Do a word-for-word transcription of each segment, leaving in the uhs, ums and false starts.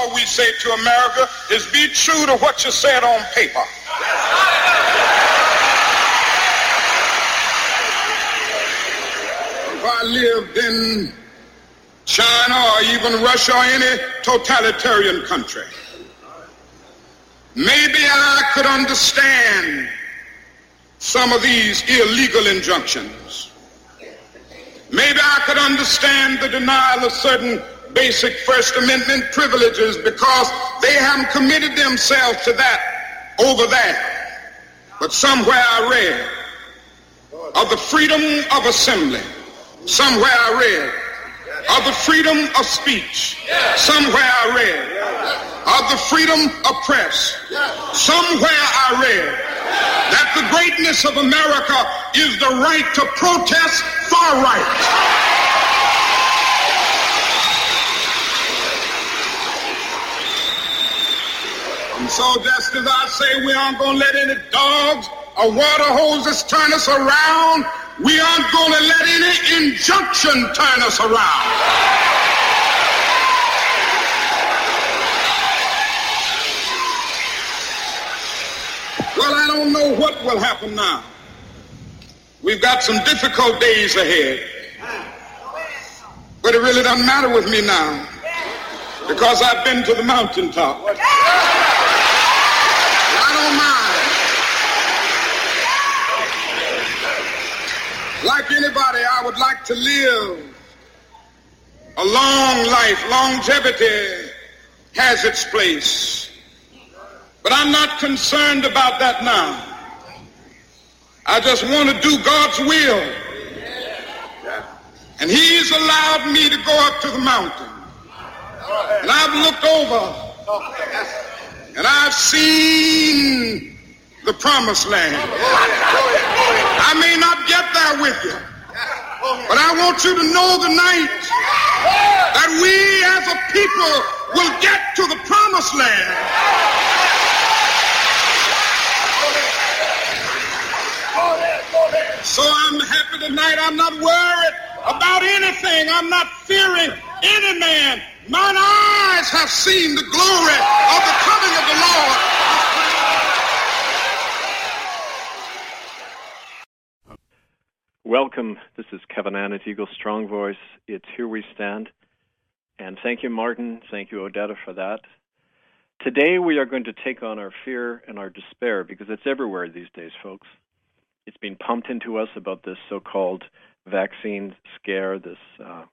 all we say to America is be true to what you said on paper. If I lived in China or even Russia or any totalitarian country, maybe I could understand some of these illegal injunctions. Maybe I could understand the denial of certain basic First Amendment privileges because they haven't committed themselves to that over there. But somewhere I read of the freedom of assembly. Somewhere I read of the freedom of speech. Somewhere I read of the freedom of press. Somewhere I read that the greatness of America is the right to protest far right. And so just as I say we aren't going to let any dogs or water hoses turn us around, we aren't going to let any injunction turn us around. Well, I don't know what will happen now. We've got some difficult days ahead. But it really doesn't matter with me now because I've been to the mountaintop. I don't mind. Like anybody, I would like to live a long life. Longevity has its place. But I'm not concerned about that now. I just want to do God's will. And he's allowed me to go up to the mountain. And I've looked over and I've seen the promised land. I may not get there with you, but I want you to know tonight that we as a people will get to the promised land. So I'm happy tonight. I'm not worried about anything. I'm not fearing any man. Mine eyes have seen the glory of the coming of the Lord. Welcome. This is Kevin Annett, Eagle Strong Voice. It's Here We Stand. And thank you, Martin. Thank you, Odetta, for that. Today we are going to take on our fear and our despair because it's everywhere these days, folks. It's been pumped into us about this so-called vaccine scare, this uh,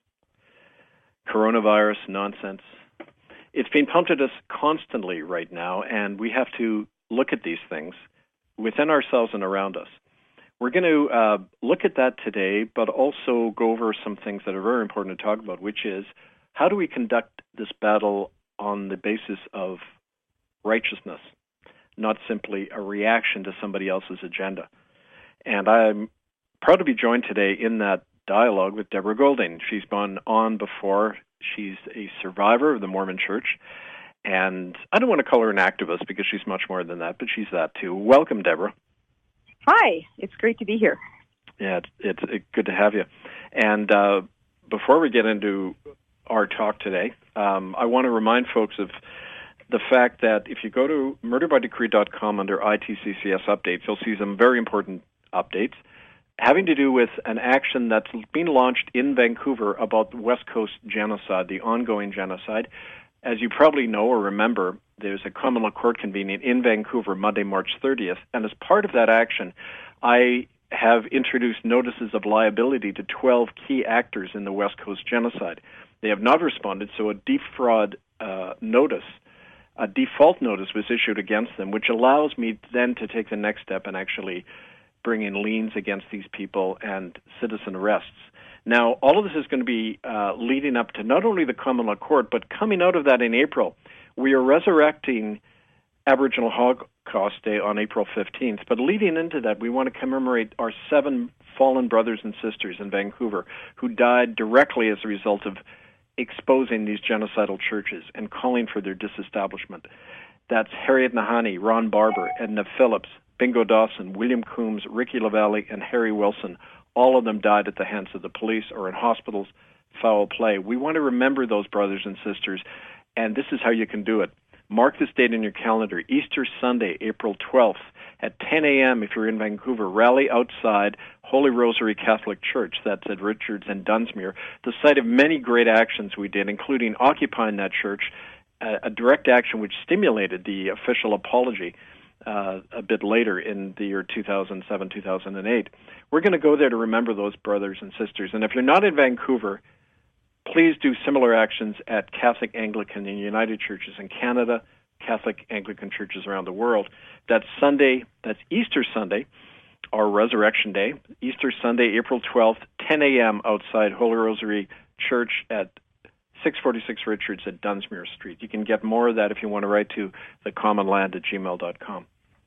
coronavirus nonsense. It's been pumped at us constantly right now, and we have to look at these things within ourselves and around us. We're going to uh, look at that today, but also go over some things that are very important to talk about, which is how do we conduct this battle on the basis of righteousness, not simply a reaction to somebody else's agenda. And I'm proud to be joined today in that dialogue with Deborah Golding. She's been on before. She's a survivor of the Mormon Church. And I don't want to call her an activist because she's much more than that, but she's that too. Welcome, Deborah. Hi. It's great to be here. Yeah, it's, it's, it's good to have you. And uh, before we get into our talk today, um, I want to remind folks of the fact that if you go to murder by decree dot com under I T C C S updates, you'll see some very important updates having to do with an action that's been launched in Vancouver about the West Coast genocide, the ongoing genocide. As you probably know or remember, there's a common law court convening in Vancouver Monday, March thirtieth, and as part of that action, I have introduced notices of liability to twelve key actors in the West Coast genocide. They have not responded, so a defraud uh, notice, a default notice was issued against them, which allows me then to take the next step and actually bring in liens against these people and citizen arrests. Now, all of this is going to be uh, leading up to not only the common law court, but coming out of that in April, we are resurrecting Aboriginal Holocaust Day on April fifteenth. But leading into that, we want to commemorate our seven fallen brothers and sisters in Vancouver who died directly as a result of exposing these genocidal churches and calling for their disestablishment. That's Harriet Nahanni, Ron Barber, Edna Phillips, Bingo Dawson, William Coombs, Ricky LaValle, and Harry Wilson. All of them died at the hands of the police or in hospitals foul play. We want to remember those brothers and sisters, and this is how you can do it. Mark this date in your calendar, Easter Sunday, April twelfth, at ten a.m. if you're in Vancouver. Rally outside Holy Rosary Catholic Church. That's at Richards and Dunsmuir, the site of many great actions we did, including occupying that church, a, a direct action which stimulated the official apology uh, a bit later in the year two thousand seven, two thousand eight. We're going to go there to remember those brothers and sisters. And if you're not in Vancouver, please do similar actions at Catholic, Anglican, and United Churches in Canada, Catholic, Anglican churches around the world. That's Sunday, that's Easter Sunday, or Resurrection Day, Easter Sunday, April twelfth, ten a.m. outside Holy Rosary Church at six forty-six Richards at Dunsmuir Street. You can get more of that if you want to write to thecommonland at gmail dot com.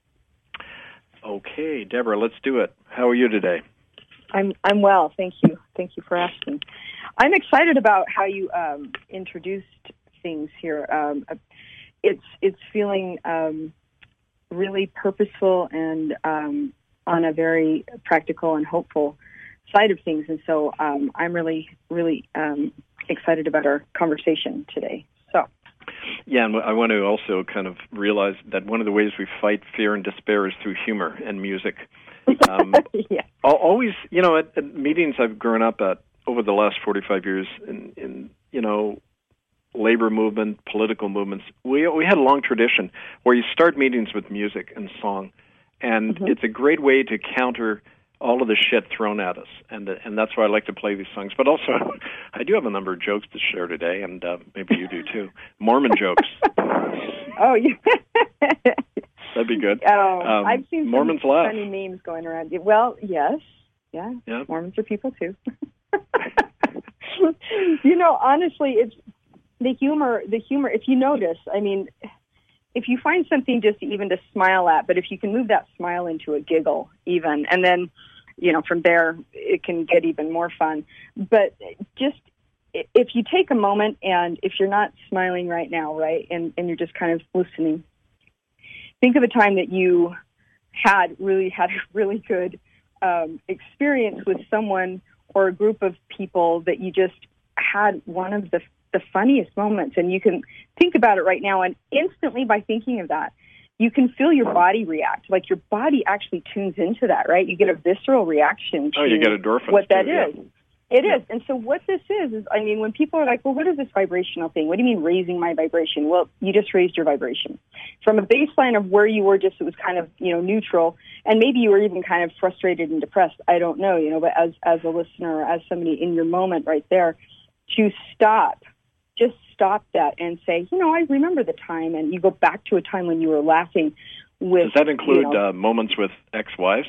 Okay, Deborah, let's do it. How are you today? I'm I'm well, thank you. Thank you for asking. I'm excited about how you um, introduced things here. Um, it's it's feeling um, really purposeful and um, on a very practical and hopeful side of things, and so um, I'm really really um, excited about our conversation today. So. Yeah, and I want to also kind of realize that one of the ways we fight fear and despair is through humor and music. Um, yeah. Always, you know, at, at meetings I've grown up at over the last forty-five years in, in, you know, labor movement, political movements, we we had a long tradition where you start meetings with music and song, and mm-hmm. it's a great way to counter all of the shit thrown at us, and and that's why I like to play these songs. But also, I do have a number of jokes to share today, and uh, maybe you do too. Mormon jokes. Oh, yeah. That'd be good. Oh, um, I've seen Mormons some laugh. funny memes going around. Well, yes, yeah, yeah. Mormons are people too. You know, honestly, it's the humor. The humor. If you notice, I mean, if you find something just even to smile at, but if you can move that smile into a giggle, even, and then, you know, from there it can get even more fun. But just if you take a moment, and if you're not smiling right now, right, and and you're just kind of listening. Think of a time that you had really had a really good um, experience with someone or a group of people that you just had one of the the funniest moments, and you can think about it right now, and instantly by thinking of that, you can feel your body react. Like your body actually tunes into that, right? You get a visceral reaction to oh, you get endorphins what that too, is. Yeah. It is. And so what this is, is, I mean, when people are like, well, what is this vibrational thing? What do you mean raising my vibration? Well, you just raised your vibration. From a baseline of where you were, just it was kind of, you know, neutral, and maybe you were even kind of frustrated and depressed. I don't know, you know, but as, as a listener, as somebody in your moment right there, to stop, just stop that and say, you know, I remember the time, and you go back to a time when you were laughing with... Does that include you know, uh, moments with ex-wives?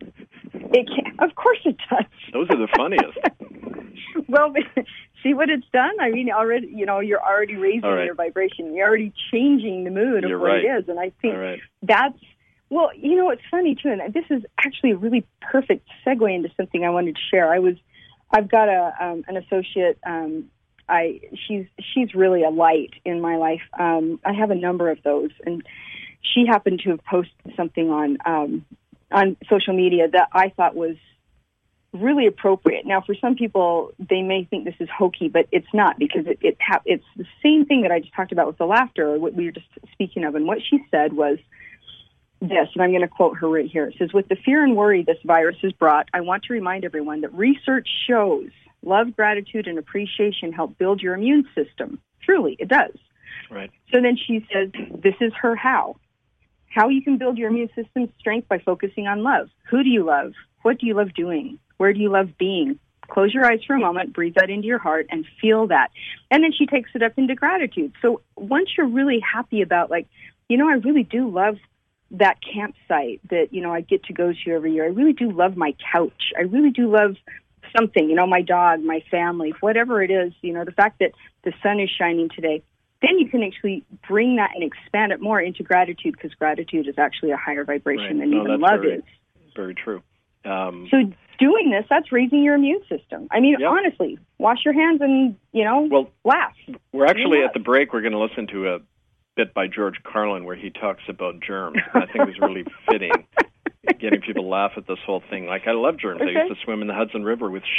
It can, of course it does. Those are the funniest. Well, see what it's done? I mean, already, you know, you're already raising right. your vibration. You're already changing the mood of you're what right. it is. And I think right. that's, well, you know, it's funny, too, and this is actually a really perfect segue into something I wanted to share. I was, I've got a um, an associate, um, I she's she's really a light in my life. Um, I have a number of those, and she happened to have posted something on um, on social media that I thought was really appropriate. Now, for some people, they may think this is hokey, but it's not, because it, it ha- it's the same thing that I just talked about with the laughter, or what we were just speaking of. And what she said was this, and I'm going to quote her right here. It says, with the fear and worry this virus has brought, I want to remind everyone that research shows love, gratitude, and appreciation help build your immune system. Truly, it does. Right. So then she says, this is her how. How you can build your immune system strength by focusing on love. Who do you love? What do you love doing? Where do you love being? Close your eyes for a moment, breathe that into your heart, and feel that. And then she takes it up into gratitude. So once you're really happy about, like, you know, I really do love that campsite that, you know, I get to go to every year. I really do love my couch. I really do love something, you know, my dog, my family, whatever it is, you know, the fact that the sun is shining today. Then you can actually bring that and expand it more into gratitude, because gratitude is actually a higher vibration right. than no, even love very, is. Very true. Um, so doing this, that's raising your immune system. I mean, yep. honestly, wash your hands and, you know, well, laugh. We're actually yeah. at the break. We're going to listen to a bit by George Carlin where he talks about germs. And I think it was really fitting, getting people to laugh at this whole thing. Like, I love germs. Okay. I used to swim in the Hudson River with shit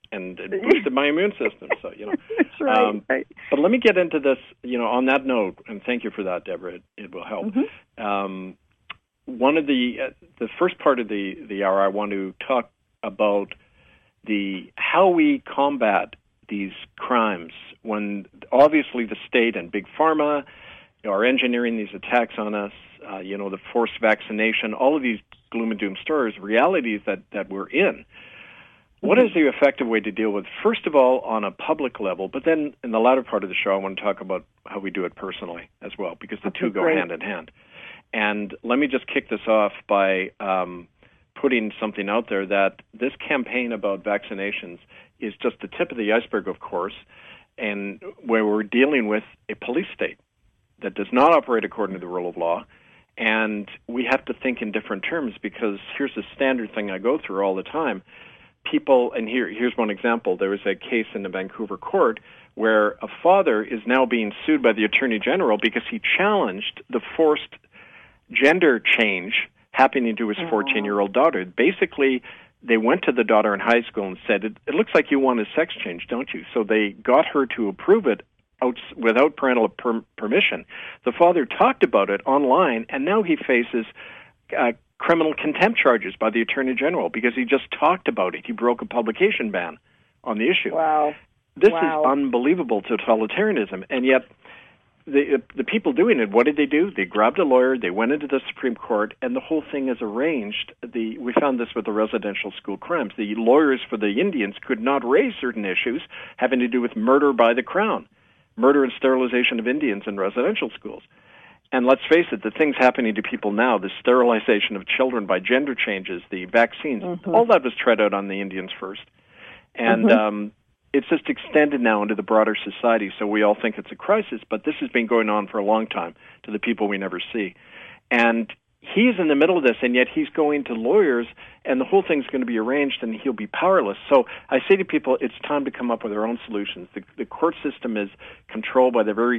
and it boosted my immune system. So, you know. That's right, um, right. But let me get into this, you know, on that note, and thank you for that, Deborah. It, it will help. Mm-hmm. Um, one of the, uh, the first part of the, the hour, I want to talk about the how we combat these crimes when obviously the state and big pharma are engineering these attacks on us, uh, you know, the forced vaccination, all of these gloom and doom stories, realities that, that we're in. What is the effective way to deal with, first of all, on a public level, but then in the latter part of the show, I want to talk about how we do it personally as well, because the okay, two go great. hand in hand. And let me just kick this off by um, putting something out there that this campaign about vaccinations is just the tip of the iceberg, of course, and where we're dealing with a police state that does not operate according to the rule of law. And we have to think in different terms, because here's the standard thing I go through all the time. People, and here, here's one example. There was a case in the Vancouver court where a father is now being sued by the Attorney General because he challenged the forced gender change happening to his fourteen-year-old daughter. Basically, they went to the daughter in high school and said, it, it looks like you want a sex change, don't you? So they got her to approve it out, without parental per, permission. The father talked about it online, and now he faces uh, criminal contempt charges by the Attorney General because he just talked about it. He broke a publication ban on the issue. Wow. This wow. is unbelievable totalitarianism, and yet the the people doing it, what did they do? They grabbed a lawyer, they went into the Supreme Court, and the whole thing is arranged. The we found this with the residential school crimes. The lawyers for the Indians could not raise certain issues having to do with murder by the Crown, murder and sterilization of Indians in residential schools. And let's face it, the things happening to people now, the sterilization of children by gender changes, the vaccines, mm-hmm. all that was tried out on the Indians first. And mm-hmm. um, it's just extended now into the broader society, so we all think it's a crisis, but this has been going on for a long time to the people we never see. And he's in the middle of this, and yet he's going to lawyers, and the whole thing's going to be arranged, and he'll be powerless. So I say to people, it's time to come up with our own solutions. The, the court system is controlled by the very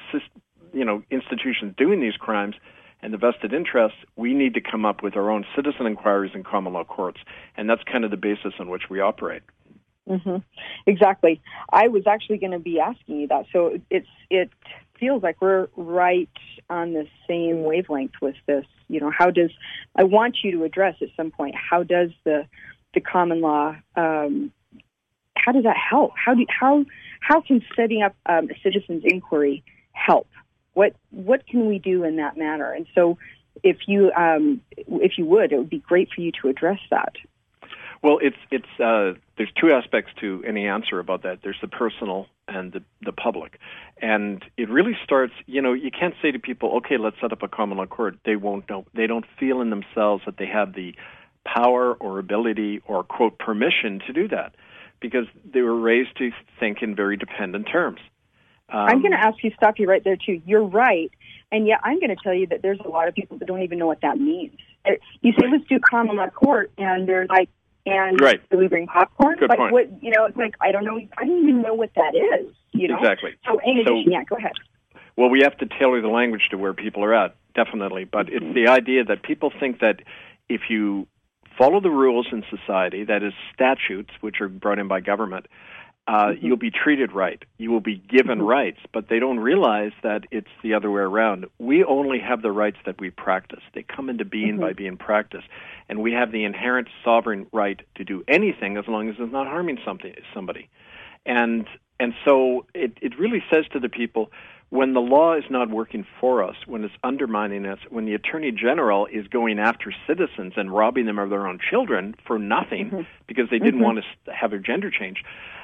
you know, institutions doing these crimes and the vested interests. We need to come up with our own citizen inquiries and common law courts, and that's kind of the basis on which we operate. Mm-hmm. Exactly. I was actually going to be asking you that. So it's it feels like we're right on the same wavelength with this. You know, how does I want you to address at some point? How does the the common law? Um, how does that help? How do how how can setting up um, a citizen's inquiry help? What what can we do in that manner? And so, if you um, if you would, it would be great for you to address that. Well, it's it's uh, there's two aspects to any answer about that. There's the personal and the the public, and it really starts. You know, you can't say to people, "Okay, let's set up a common law court." They won't know. They don't feel in themselves that they have the power or ability or quote permission to do that, because they were raised to think in very dependent terms. Um, I'm going to ask you, stop you right there, too. You're right. And yet I'm going to tell you that there's a lot of people that don't even know what that means. You say, let's do common law court, and they're like, and right. do we bring popcorn? Good like, point. What, you know, it's like, I don't know. I don't even know what that is, you know? Exactly. So in addition, so, yeah, go ahead. Well, we have to tailor the language to where people are at, definitely. But mm-hmm. it's the idea that people think that if you follow the rules in society, that is statutes, which are brought in by government, Uh, mm-hmm. you'll be treated right. You will be given mm-hmm. rights, but they don't realize that it's the other way around. We only have the rights that we practice. They come into being mm-hmm. by being practiced, and we have the inherent sovereign right to do anything as long as it's not harming something, somebody. And and so it, it really says to the people, when the law is not working for us, when it's undermining us, when the Attorney General is going after citizens and robbing them of their own children for nothing mm-hmm. because they didn't mm-hmm. want to have a gender change,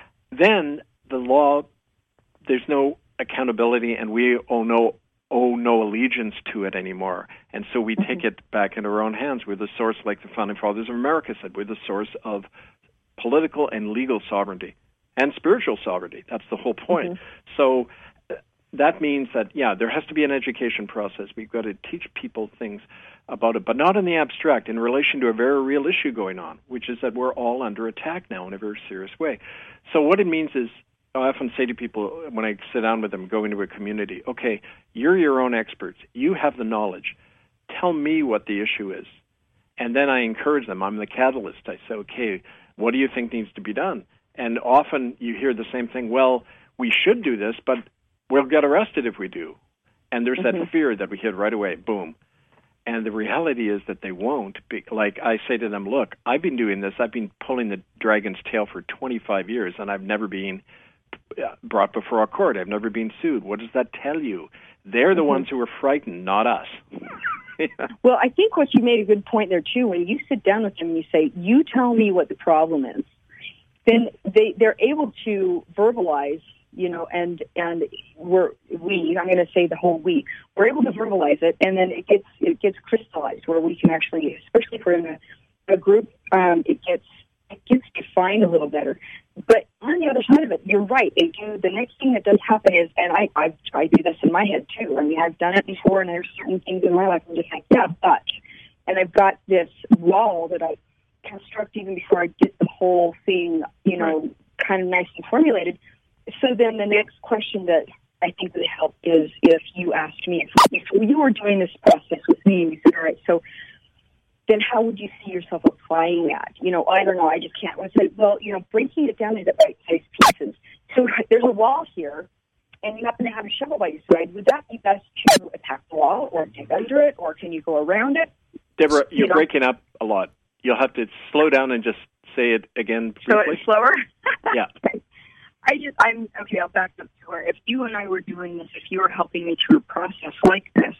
then the law, there's no accountability, and we owe no, owe no allegiance to it anymore. And so we take it back in our own hands. We're the source, like the Founding Fathers of America said, we're the source of political and legal sovereignty and spiritual sovereignty. That's the whole point. Mm-hmm. So that means that, yeah, there has to be an education process. We've got to teach people things about it, but not in the abstract, in relation to a very real issue going on, which is that we're all under attack now in a very serious way. So what it means is, I often say to people when I sit down with them, go into a community, okay, you're your own experts. You have the knowledge. Tell me what the issue is. And then I encourage them. I'm the catalyst. I say, okay, what do you think needs to be done? And often you hear the same thing, well, we should do this, but we'll get arrested if we do. And there's Mm-hmm. that fear that we hit right away, boom. And the reality is that they won't. Be, like I say to them, look, I've been doing this. I've been pulling the dragon's tail for twenty-five years, and I've never been brought before a court. I've never been sued. What does that tell you? They're the Mm-hmm. ones who are frightened, not us. Yeah. Well, I think what you made a good point there, too. When you sit down with them and you say, you tell me what the problem is, then they, they're able to verbalize, you know, and, and we're, we, I'm going to say the whole we, we're able to verbalize it, and then it gets, it gets crystallized where we can actually, especially if we're in a, a group, um, it gets, it gets defined a little better. But on the other side of it, you're right. They do, the next thing that does happen is, and I, I, I do this in my head too. I mean, I've done it before, and there's certain things in my life I'm just like, yeah, but, and I've got this wall that I construct even before I get the whole thing, you know, Right. kind of nice and formulated. So then the next question that I think would help is if you asked me, if, if you were doing this process with me, and you said, all right, so then how would you see yourself applying that? You know, I don't know, I just can't. I said, well, you know, breaking it down into bite-sized pieces. So there's a wall here, and you happen to have a shovel by your side. Would that be best to attack the wall or dig under it, or can you go around it? Deborah, you're You know? breaking up a lot. You'll have to slow down and just say it again So briefly. it's slower? Yeah. Okay. I just, I'm, okay, I'll back up to where if you and I were doing this, if you were helping me through a process like this,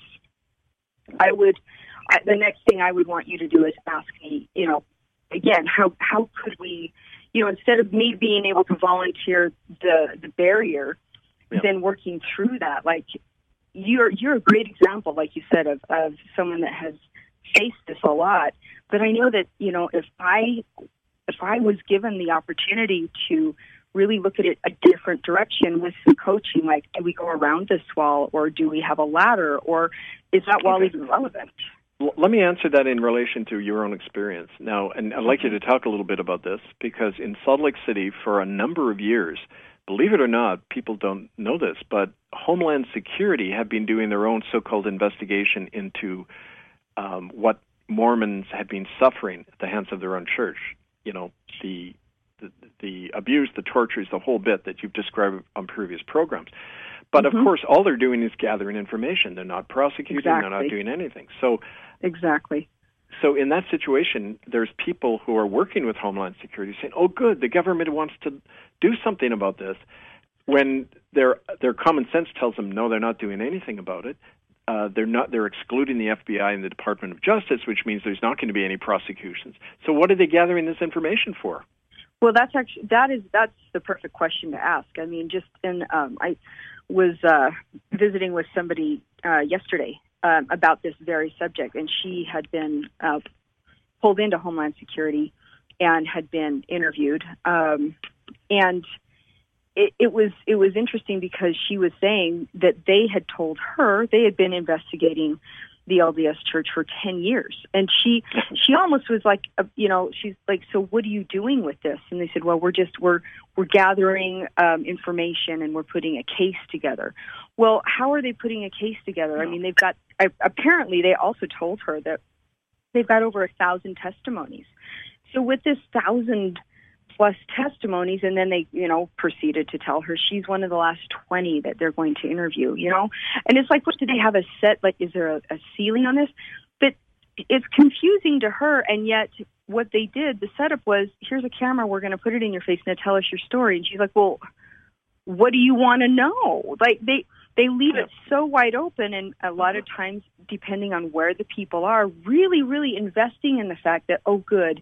I would, I, the next thing I would want you to do is ask me, you know, again, how, how could we, you know, instead of me being able to volunteer the, the barrier, Yeah. then working through that, like, you're, you're a great example, like you said, of, of someone that has faced this a lot. But I know that, you know, if I, if I was given the opportunity to really look at it a different direction with some coaching, like, do we go around this wall, or do we have a ladder, or is that wall Okay. even relevant? L- Let me answer that in relation to your own experience. Now, and I'd like you to talk a little bit about this, because in Salt Lake City, for a number of years, believe it or not, people don't know this, but Homeland Security have been doing their own so-called investigation into um, what Mormons had been suffering at the hands of their own church. You know, the, the the abuse, the tortures, the whole bit that you've described on previous programs. But Mm-hmm. of course, all they're doing is gathering information. They're not prosecuting. Exactly. They're not doing anything. So, Exactly. so in that situation, there's people who are working with Homeland Security saying, "Oh, good, the government wants to do something about this," when their their common sense tells them, no, they're not doing anything about it. Uh, they're not. They're excluding the F B I and the Department of Justice, which means there's not going to be any prosecutions. So, what are they gathering this information for? Well, that's actually, that is, that's the perfect question to ask. I mean, just in, um, I was uh, visiting with somebody uh, yesterday um, about this very subject, and she had been uh, pulled into Homeland Security and had been interviewed. Um, and it, it was it was interesting because she was saying that they had told her they had been investigating the L D S Church for ten years. And she she almost was like, uh, you know, she's like, so what are you doing with this? And they said, well, we're just, we're we're gathering um, information and we're putting a case together. Well, how are they putting a case together? I mean, they've got, I, apparently they also told her that they've got over a thousand testimonies. So with this thousand plus testimonies, and then they, you know, proceeded to tell her she's one of the last twenty that they're going to interview, you know? And it's like, what, do they have a set, like, is there a, a ceiling on this? But it's confusing to her, and yet what they did, the setup was, here's a camera, we're going to put it in your face, now tell us your story. And she's like, well, what do you want to know? Like, they, they leave it so wide open, and a lot of times, depending on where the people are, really, really investing in the fact that, oh, good,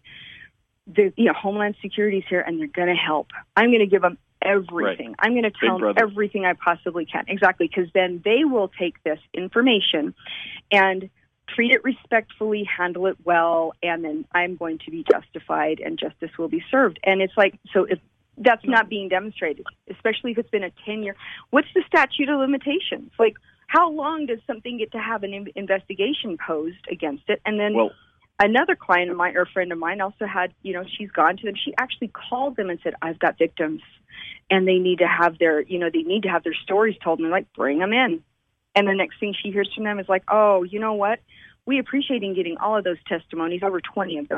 the, you know, Homeland Security's here and they're going to help. I'm going to give them everything. Right. I'm going to tell them everything I possibly can. Exactly, because then they will take this information and treat it respectfully, handle it well, and then I'm going to be justified and justice will be served. And it's like, so if that's not being demonstrated, especially if it's been a ten-year, what's the statute of limitations? Like, how long does something get to have an investigation posed against it? And then... Well, another client of mine, or a friend of mine, also had, you know, she's gone to them. She actually called them and said, I've got victims, and they need to have their, you know, they need to have their stories told. And they're like, bring them in. And the next thing she hears from them is like, oh, you know what? We appreciate in getting all of those testimonies, over twenty of them.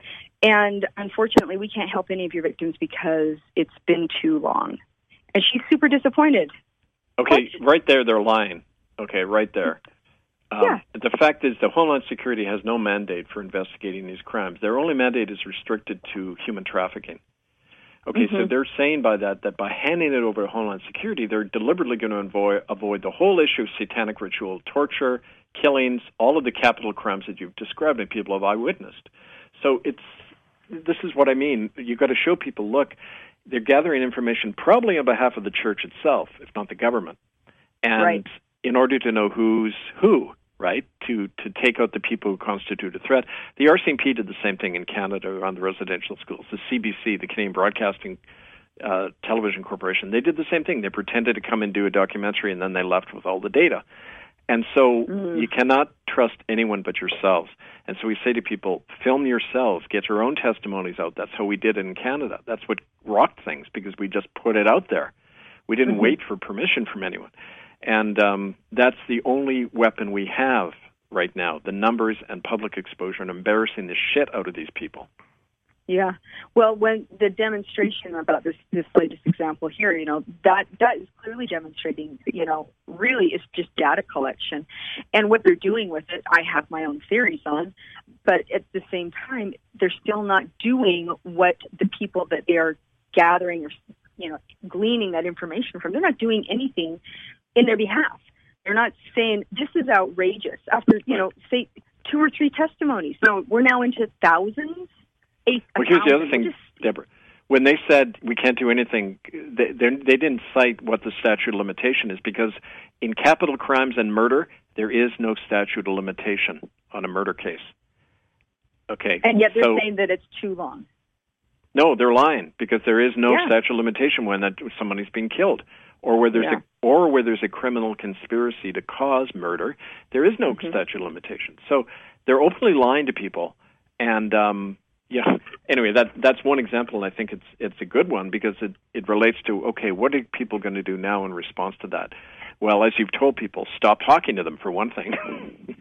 And unfortunately, we can't help any of your victims because it's been too long. And she's super disappointed. Okay, what? Right there, they're lying. Okay, right there. Um, yeah. The fact is that Homeland Security has no mandate for investigating these crimes. Their only mandate is restricted to human trafficking. Okay, mm-hmm. So they're saying by that that by handing it over to Homeland Security, they're deliberately going to avoid, avoid the whole issue of satanic ritual torture, killings, all of the capital crimes that you've described and people have eyewitnessed. So it's this is what I mean. You've got to show people, look, they're gathering information probably on behalf of the church itself, if not the government. And right. in order to know who's who, right, to, to take out the people who constitute a threat. The R C M P did the same thing in Canada on the residential schools. The C B C, the Canadian Broadcasting uh, Television Corporation, they did the same thing. They pretended to come and do a documentary, and then they left with all the data. And so mm. you cannot trust anyone but yourselves. And so we say to people, film yourselves, get your own testimonies out. That's how we did it in Canada. That's what rocked things, because we just put it out there. We didn't mm-hmm. wait for permission from anyone. And um, that's the only weapon we have right now, the numbers and public exposure and embarrassing the shit out of these people. Yeah. Well, when the demonstration about this, this latest example here, you know, that, that is clearly demonstrating, you know, really it's just data collection. And what they're doing with it, I have my own theories on, but at the same time, they're still not doing what the people that they are gathering or, you know, gleaning that information from, they're not doing anything in their behalf. They're not saying, this is outrageous. After, you know, say two or three testimonies. So we're now into thousands. Eight, well, here's the other thing, just, Deborah. When they said we can't do anything, they, they didn't cite what the statute of limitation is, because in capital crimes and murder, there is no statute of limitation on a murder case. Okay. And yet they're so, saying that it's too long. No, they're lying, because there is no yeah. statute of limitation when that somebody's being killed, or where there's yeah. a or where there's a criminal conspiracy to cause murder. There is no mm-hmm. statute of limitation. So they're openly lying to people, and um, yeah. Anyway, that that's one example, and I think it's it's a good one, because it, it relates to, okay, what are people going to do now in response to that? Well, as you've told people, stop talking to them, for one thing.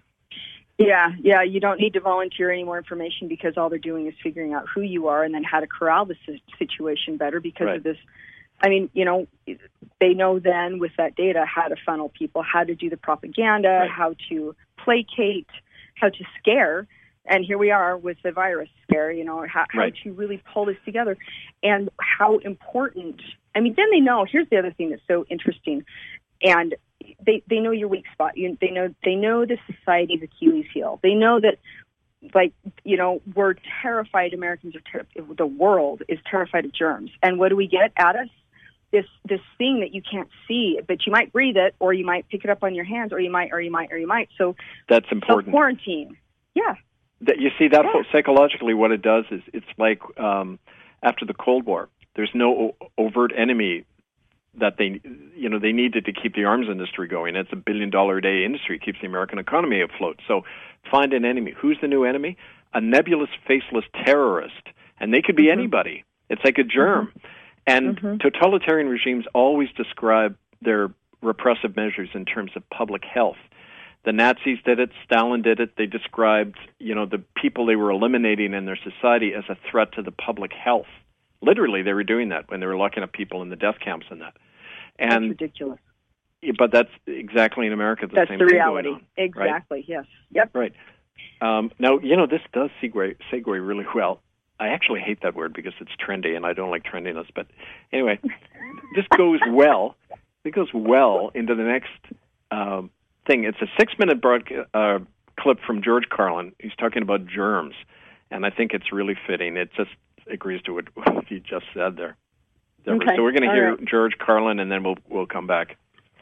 Yeah, yeah, you don't need to volunteer any more information, because all they're doing is figuring out who you are and then how to corral the situation better because right. of this. I mean, you know, they know then with that data how to funnel people, how to do the propaganda, right. how to placate, how to scare. And here we are with the virus scare, you know, how, how right. to really pull this together, and how important. I mean, then they know, here's the other thing that's so interesting, and they they know your weak spot. You, they know they know the society's Achilles heel. They know that, like, you know, we're terrified, Americans are terrified, the world is terrified of germs. And what do we get at us? This this thing that you can't see, but you might breathe it, or you might pick it up on your hands, or you might, or you might, or you might. So that's important. So quarantine. Yeah. That, you see, that yeah. psychologically what it does is it's like um, after the Cold War, there's no o- overt enemy that they, you know, they needed to keep the arms industry going. It's a billion dollar a day industry. It keeps the American economy afloat. So find an enemy. Who's the new enemy? A nebulous, faceless terrorist. And they could be mm-hmm. anybody. It's like a germ. Mm-hmm. And mm-hmm. totalitarian regimes always describe their repressive measures in terms of public health. The Nazis did it. Stalin did it. They described, you know, the people they were eliminating in their society as a threat to the public health. Literally, they were doing that when they were locking up people in the death camps and that. And, that's ridiculous. But that's exactly in America the that's same the thing reality. going on. Exactly. Right? Yes. Yep. Right. Um, now, you know, this does segue, segue really well. I actually hate that word because it's trendy, and I don't like trendiness. But anyway, this goes well. It goes well into the next um, thing. It's a six-minute broadcast, uh, clip from George Carlin. He's talking about germs, and I think it's really fitting. It just agrees to what you just said there. Okay. So we're going to hear right. George Carlin, and then we'll we'll come back.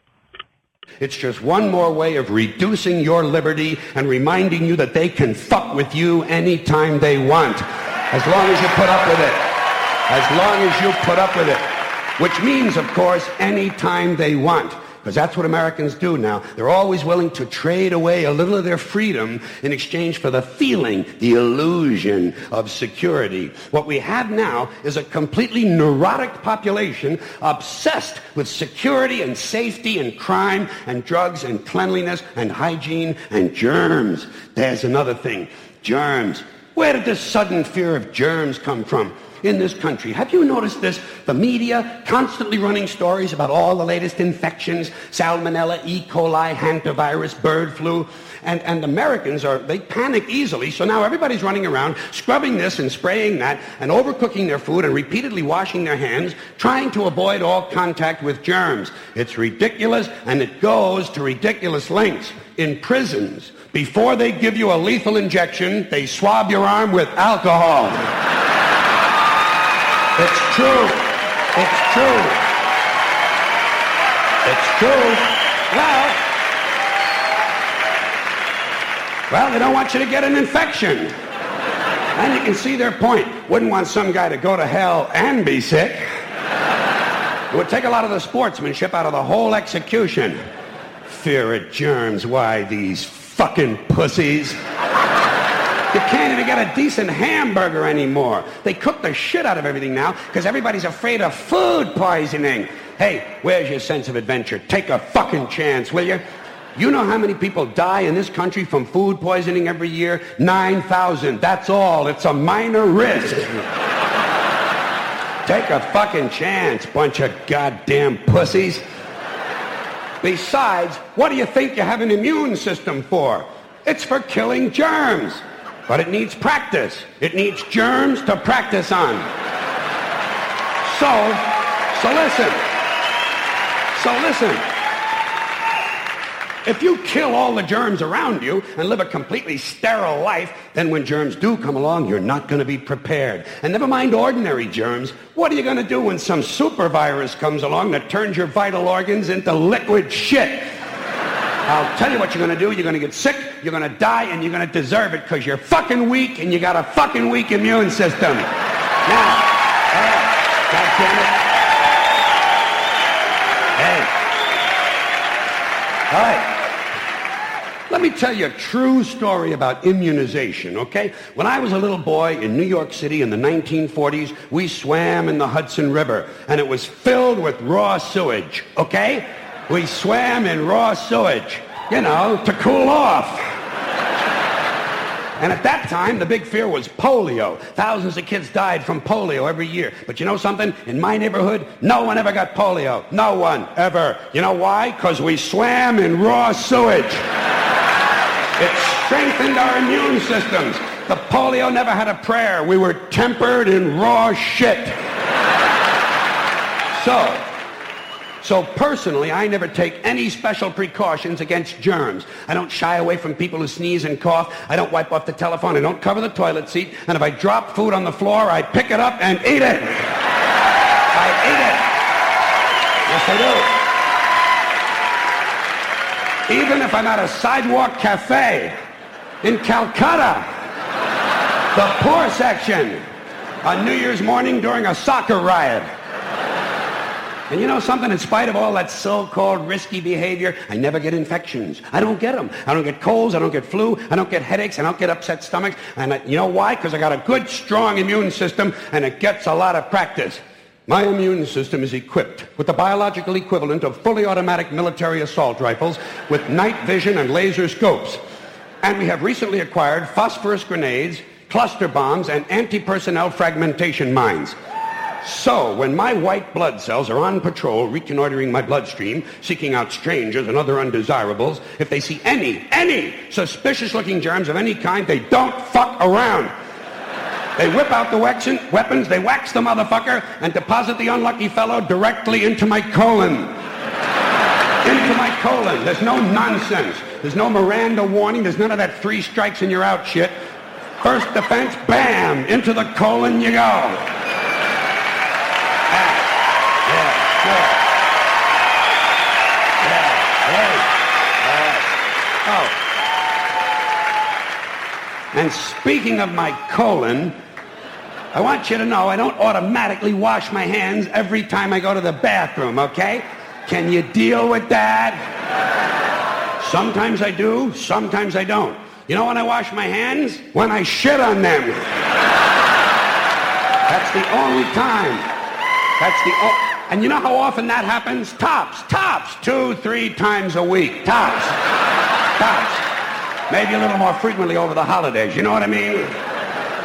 It's just one more way of reducing your liberty and reminding you that they can fuck with you anytime they want, as long as you put up with it. As long as you put up with it. Which means, of course, anytime they want. Because that's what Americans do now. They're always willing to trade away a little of their freedom in exchange for the feeling, the illusion of security. What we have now is a completely neurotic population obsessed with security and safety and crime and drugs and cleanliness and hygiene and germs. There's another thing. Germs. Where did this sudden fear of germs come from in this country? Have you noticed this? The media constantly running stories about all the latest infections, salmonella, E. coli, hantavirus, bird flu, and, and Americans are, they panic easily, so now everybody's running around scrubbing this and spraying that and overcooking their food and repeatedly washing their hands, trying to avoid all contact with germs. It's ridiculous, and it goes to ridiculous lengths. In prisons, before they give you a lethal injection, they swab your arm with alcohol. It's true. It's true. It's true. Well, well, they don't want you to get an infection. And you can see their point. Wouldn't want some guy to go to hell and be sick. It would take a lot of the sportsmanship out of the whole execution. Fear of germs. Why, these fucking pussies. You can't even get a decent hamburger anymore. They cook the shit out of everything now because everybody's afraid of food poisoning. Hey, where's your sense of adventure? Take a fucking chance, will you? You know how many people die in this country from food poisoning every year? nine thousand. That's all. It's a minor risk. Take a fucking chance, bunch of goddamn pussies. Besides, what do you think you have an immune system for? It's for killing germs. But it needs practice. It needs germs to practice on. So, so listen. So listen. If you kill all the germs around you and live a completely sterile life, then when germs do come along, you're not going to be prepared. And never mind ordinary germs. What are you going to do when some super virus comes along that turns your vital organs into liquid shit? I'll tell you what you're going to do. You're going to get sick, you're going to die, and you're going to deserve it because you're fucking weak and you got a fucking weak immune system. Now, uh, God damn it. Hey. All right. Let me tell you a true story about immunization, okay? When I was a little boy in New York City in the nineteen forties, we swam in the Hudson River, and it was filled with raw sewage, okay? We swam in raw sewage, you know, to cool off. And at that time, the big fear was polio. Thousands of kids died from polio every year. But you know something? In my neighborhood, no one ever got polio. No one, ever. You know why? Because we swam in raw sewage. It strengthened our immune systems. The polio never had a prayer. We were tempered in raw shit. So... So personally, I never take any special precautions against germs. I don't shy away from people who sneeze and cough. I don't wipe off the telephone. I don't cover the toilet seat. And if I drop food on the floor, I pick it up and eat it. I eat it. Yes, I do. Even if I'm at a sidewalk cafe in Calcutta, the poor section, on New Year's morning during a soccer riot. And you know something? In spite of all that so-called risky behavior, I never get infections. I don't get them. I don't get colds. I don't get flu. I don't get headaches. I don't get upset stomachs. And I, you know why? Because I got a good, strong immune system, and it gets a lot of practice. My immune system is equipped with the biological equivalent of fully automatic military assault rifles with night vision and laser scopes. And we have recently acquired phosphorus grenades, cluster bombs, and anti-personnel fragmentation mines. So, when my white blood cells are on patrol, reconnoitering my bloodstream, seeking out strangers and other undesirables, if they see any, any suspicious-looking germs of any kind, they don't fuck around. They whip out the weapons, they wax the motherfucker, and deposit the unlucky fellow directly into my colon. Into my colon. There's no nonsense. There's no Miranda warning. There's none of that three strikes and you're out shit. First defense, bam, into the colon you go. And speaking of my colon, I want you to know I don't automatically wash my hands every time I go to the bathroom, okay? Can you deal with that? Sometimes I do, sometimes I don't. You know when I wash my hands? When I shit on them. That's the only time. That's the o- And you know how often that happens? Tops, tops, two, three times a week. Tops, tops. Maybe a little more frequently over the holidays, you know what I mean?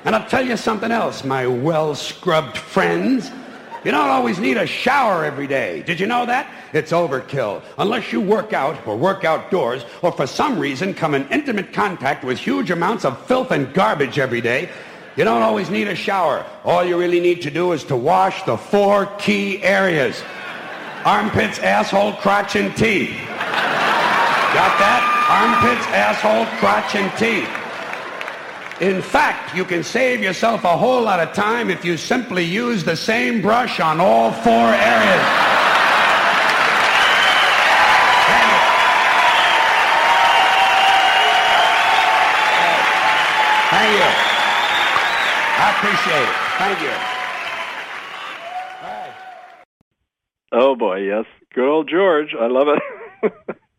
And I'll tell you something else, my well-scrubbed friends. You don't always need a shower every day. Did you know that? It's overkill. Unless you work out or work outdoors or for some reason come in intimate contact with huge amounts of filth and garbage every day, you don't always need a shower. All you really need to do is to wash the four key areas. Armpits, asshole, crotch, and teeth. Got that? Armpits, asshole, crotch, and teeth. In fact, you can save yourself a whole lot of time if you simply use the same brush on all four areas. Thank you. Thank you. I appreciate it. Thank you. All right. Oh, boy, yes. Good old George. I love it.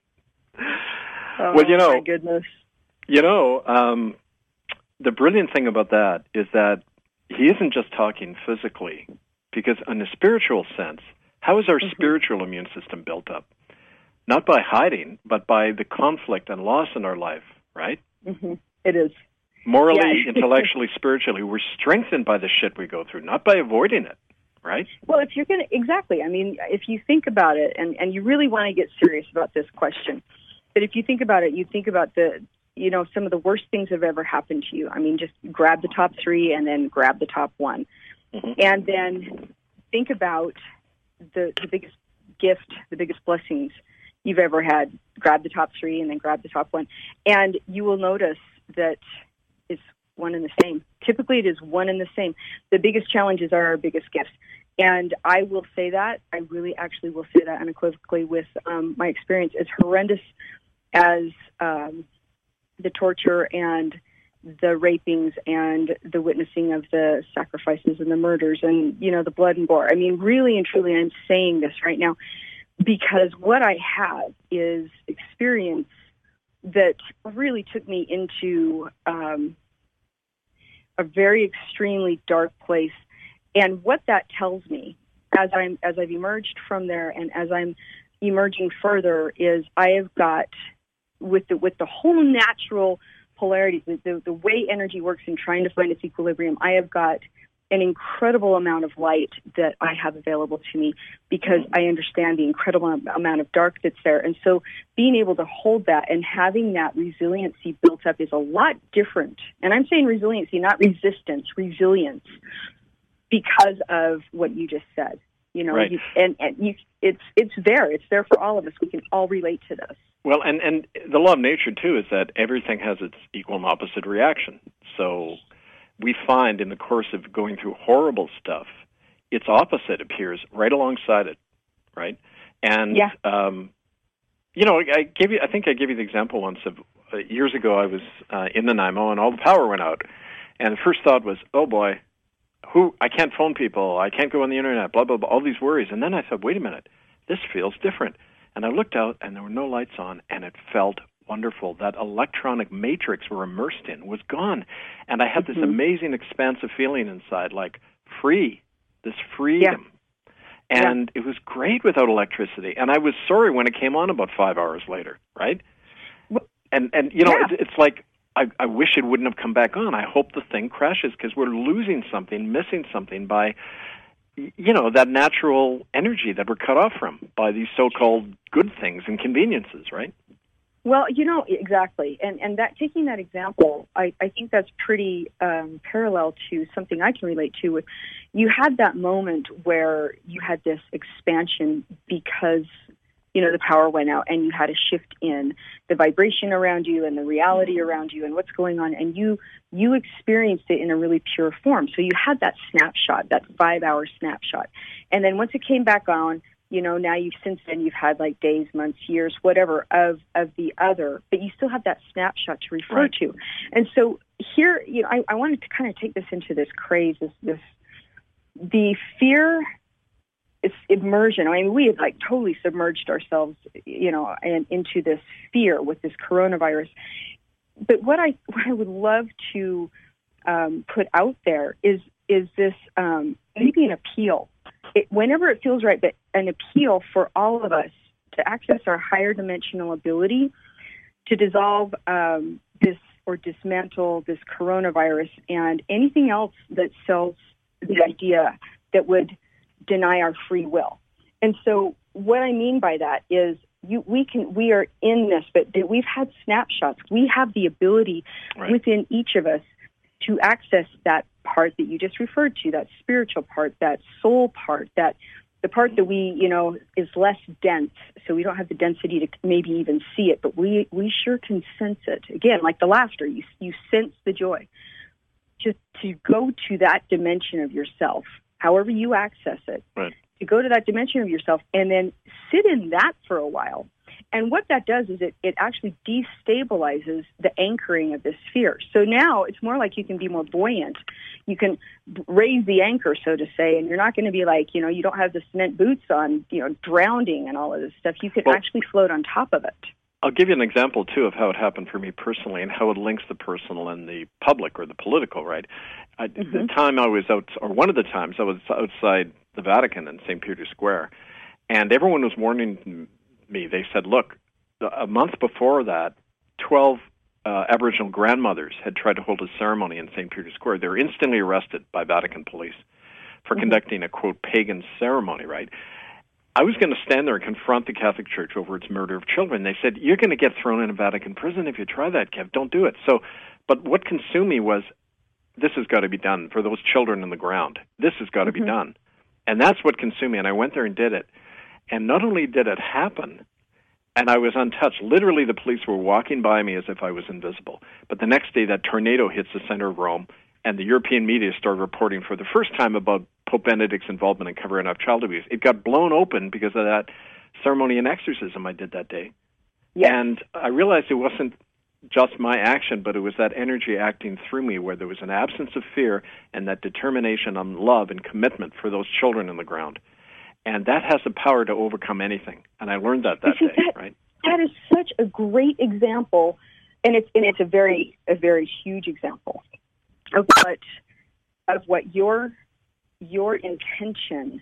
Oh, well, you know, my goodness. You know, um, the brilliant thing about that is that he isn't just talking physically, because in a spiritual sense, how is our mm-hmm. spiritual immune system built up? Not by hiding, but by the conflict and loss in our life, right? Mm-hmm. It is. Morally, yeah. intellectually, spiritually, we're strengthened by the shit we go through, not by avoiding it, right? Well, if you're going to, exactly. I mean, if you think about it, and, and you really want to get serious about this question, but if you think about it, you think about the, you know, some of the worst things that have ever happened to you. I mean, just grab the top three and then grab the top one. Mm-hmm. And then think about the, the biggest gift, the biggest blessings you've ever had. Grab the top three and then grab the top one. And you will notice that it's one and the same. Typically, it is one and the same. The biggest challenges are our biggest gifts. And I will say that, I really actually will say that unequivocally with um, my experience, as horrendous as um, the torture and the rapings and the witnessing of the sacrifices and the murders and, you know, the blood and gore. I mean, really and truly, I'm saying this right now because what I have is experience that really took me into um, a very extremely dark place. And what that tells me, as I'm as I've emerged from there and as I'm emerging further, is I have got, with the with the whole natural polarity, the, the, the way energy works in trying to find its equilibrium, I have got an incredible amount of light that I have available to me because I understand the incredible amount of dark that's there. And so being able to hold that and having that resiliency built up is a lot different. And I'm saying resiliency, not resistance, resilience, because of what you just said. You know, right. you, and, and you, it's it's there. It's there for all of us. We can all relate to this. Well, and, and the law of nature, too, is that everything has its equal and opposite reaction. So we find in the course of going through horrible stuff, its opposite appears right alongside it, right? And, yeah. um, you know, I gave you, I think I gave you the example once of uh, years ago I was uh, in Nanaimo and all the power went out. And the first thought was, oh, boy, who I can't phone people, I can't go on the internet, blah, blah, blah, all these worries. And then I thought, wait a minute, this feels different. And I looked out, and there were no lights on, and it felt wonderful. That electronic matrix we're immersed in was gone. And I had mm-hmm. this amazing expansive feeling inside, like free, this freedom. Yeah. And yeah. it was great without electricity. And I was sorry when it came on about five hours later, right? And, and you know, yeah. it, it's like, I, I wish it wouldn't have come back on. I hope the thing crashes because we're losing something, missing something by, you know, that natural energy that we're cut off from by these so-called good things and conveniences, right? Well, you know, exactly. And and that taking that example, I, I think that's pretty um, parallel to something I can relate to. With you had that moment where you had this expansion because, you know, the power went out and you had a shift in the vibration around you and the reality around you and what's going on. And you you experienced it in a really pure form. So you had that snapshot, that five-hour snapshot. And then once it came back on, you know, now you've since then you've had like days, months, years, whatever of, of the other, but you still have that snapshot to refer right. to. And so here, you know, I, I wanted to kind of take this into this craze, this, this the fear, it's immersion. I mean, we had like totally submerged ourselves, you know, and into this fear with this coronavirus. But what I what I would love to um, put out there is is this um, maybe an appeal. It, whenever it feels right, but an appeal for all of us to access our higher dimensional ability to dissolve um, this or dismantle this coronavirus and anything else that sells the idea that would deny our free will. And so what I mean by that is you, we can, we are in this, but we've had snapshots. We have the ability right. within each of us to access that part that you just referred to, that spiritual part, that soul part, that the part that we, you know, is less dense, so we don't have the density to maybe even see it, but we, we sure can sense it. Again, like the laughter, you you sense the joy. Just to go to that dimension of yourself, however you access it, right. to go to that dimension of yourself and then sit in that for a while. And what that does is it, it actually destabilizes the anchoring of this fear. So now it's more like you can be more buoyant. You can raise the anchor, so to say, and you're not going to be like, you know, you don't have the cement boots on, you know, drowning and all of this stuff. You can well, actually float on top of it. I'll give you an example, too, of how it happened for me personally and how it links the personal and the public or the political, right? I, mm-hmm. The time I was out, or one of the times I was outside the Vatican in Saint Peter's Square, and everyone was warning me. They said, look, a month before that, twelve uh, Aboriginal grandmothers had tried to hold a ceremony in Saint Peter's Square. They were instantly arrested by Vatican police for mm-hmm. conducting a, quote, pagan ceremony, right? I was going to stand there and confront the Catholic Church over its murder of children. They said, you're going to get thrown in a Vatican prison if you try that, Kev. Don't do it. So, but what consumed me was, this has got to be done for those children in the ground. This has got to mm-hmm. be done. And that's what consumed me, and I went there and did it. And not only did it happen, and I was untouched. Literally, the police were walking by me as if I was invisible. But the next day, that tornado hits the center of Rome, and the European media started reporting for the first time about Pope Benedict's involvement in covering up child abuse. It got blown open because of that ceremony and exorcism I did that day. Yes. And I realized it wasn't just my action, but it was that energy acting through me where there was an absence of fear and that determination on love and commitment for those children in the ground. And that has the power to overcome anything. And I learned that that see, day, that, right? That is such a great example, and it's and it's a very a very huge example of what of what your your intention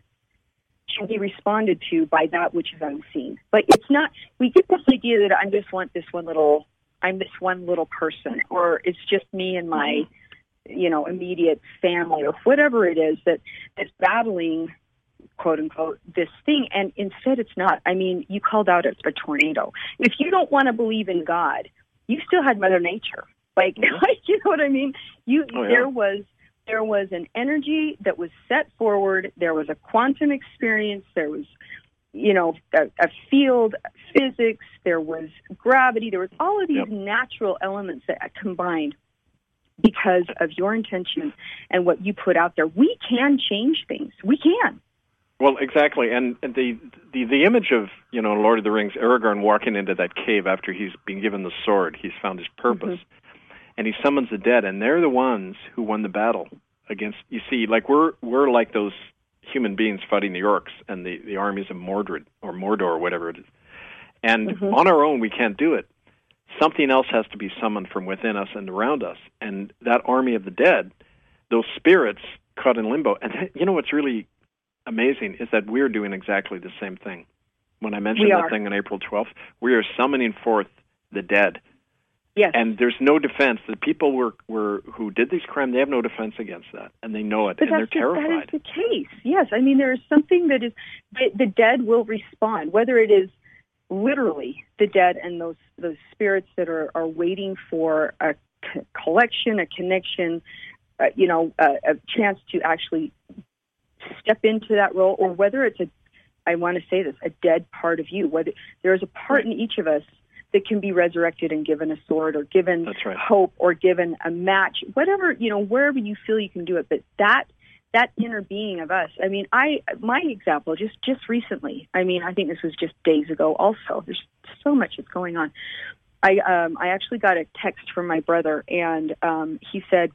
can be responded to by that which is unseen. But it's not. We get this idea that I just want this one little. I'm this one little person, or it's just me and my, you know, immediate family, or whatever it is that is battling, quote unquote, this thing. And instead it's not. I mean, you called out a, a tornado. If you don't want to believe in God, you still had Mother Nature. Like, mm-hmm. like you know what I mean? You oh, yeah. there was there was an energy that was set forward. There was a quantum experience. There was, you know, a, a field, physics. There was gravity. There was all of these yep. natural elements that combined because of your intention and what you put out there. We can change things. We can. Well, exactly, and the, the the image of, you know, Lord of the Rings, Aragorn walking into that cave after he's been given the sword, he's found his purpose, mm-hmm. and he summons the dead, and they're the ones who won the battle against, you see, like we're we're like those human beings fighting the orcs and the, the armies of Mordred, or Mordor, or whatever it is, and mm-hmm. on our own we can't do it. Something else has to be summoned from within us and around us, and that army of the dead, those spirits caught in limbo, and you know what's really amazing is that we're doing exactly the same thing. When I mentioned that thing on April twelfth, we are summoning forth the dead. Yes. And there's no defense. The people were, were who did these crimes, they have no defense against that, and they know it, but and they're terrified. That is the case. Yes. I mean, there is something that is, the, the dead will respond, whether it is literally the dead and those, those spirits that are, are waiting for a c- collection, a connection, uh, you know, a, a chance to actually step into that role, or whether it's a, I want to say this, a dead part of you, whether there is a part right. in each of us that can be resurrected and given a sword, or given That's right. hope, or given a match, whatever, you know, wherever you feel you can do it. But that, that inner being of us, I mean, I, my example, just, just recently, I mean, I think this was just days ago also, there's so much that's going on. I, um, I actually got a text from my brother, and um, he said,